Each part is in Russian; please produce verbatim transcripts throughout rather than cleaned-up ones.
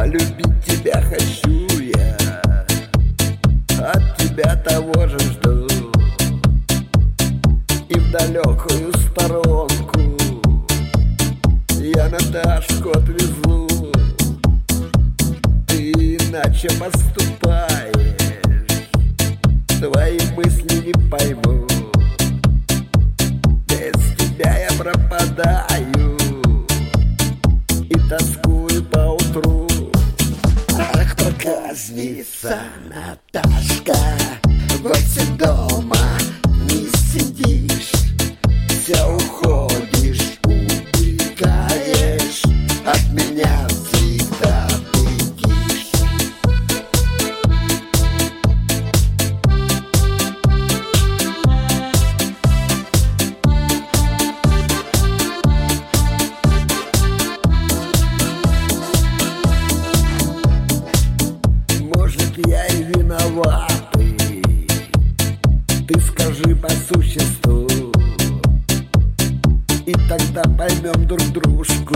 полюбить тебя хочу я, от тебя того же жду. И в далекую сторонку я Наташку отвезу. Ты иначе поступаешь, твои мысли не пойму. Без тебя я пропадаю и тоскую поутру. Ах, проказница Наташка, гостья дома не сидишь, все уходишь, убегаешь, от меня всегда бегишь. Может, я и виноватый, ты скажи по существу, и тогда поймем друг дружку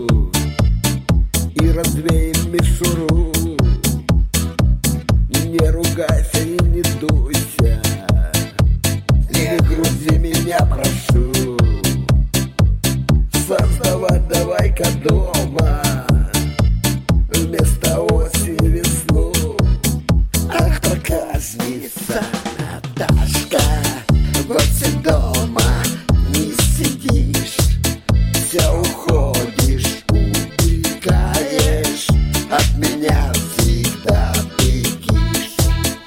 и развеем мишуру. Не ругайся и не дуйся, не грузи меня, прошу. Создавать давай-ка дома вместо осени весну. Ах, проказница Наташка, гостья дома не сидишь, все уходишь, убегаешь, от меня всегда бегишь.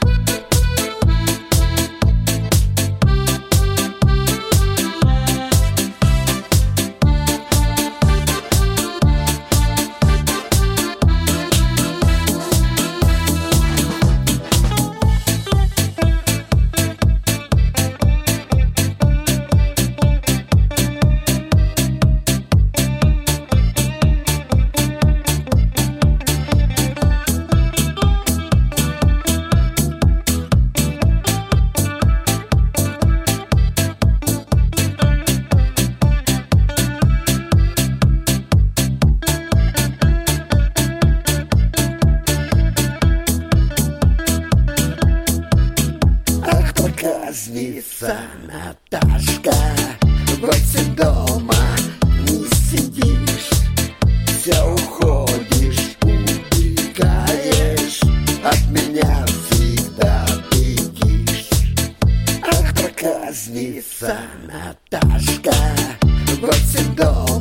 Проказница Наташка, гостья дома не сидишь, все уходишь, убегаешь, от меня всегда бегишь. Ах, проказница Наташка, гостья дома